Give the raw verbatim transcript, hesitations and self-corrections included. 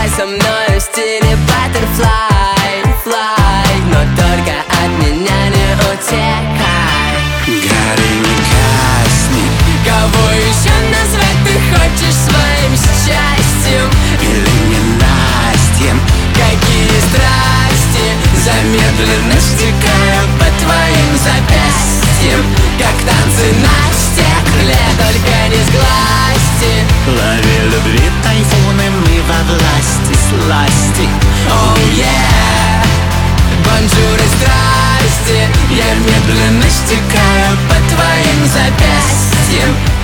Летай со мной в стиле Butterfly, fly, но только от меня не утекай. Гори, не гасни. Кого еще назвать ты хочешь своим счастьем Или ненастьем? Какие страсти замедленно стекают по твоим запястьям, как танцы на стекле, только не сглазьте. Лови любви тайфуны, мы во власти сласти. Oh yeah, бонжур и страсти, я медленно стекаю по твоим запястьям.